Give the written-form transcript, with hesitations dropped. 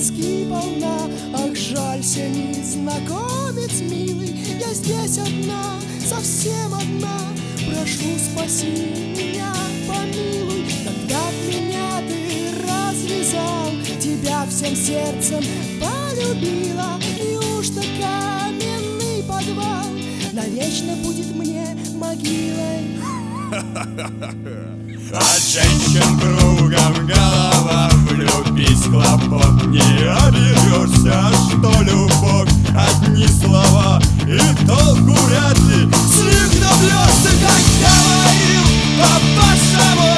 тоски полна. Ах, жалься, незнакомец милый, я здесь одна, совсем одна. Прошу, спаси меня, помилуй, когда б меня ты развязал, тебя всем сердцем полюбила. Неужто каменный подвал навечно будет мне могилой? От женщин кругом голова, влюбись, хлопот, не оберешься, что любовь одни слова, и толку вряд ли с них добьешься, как говорил папаша мой.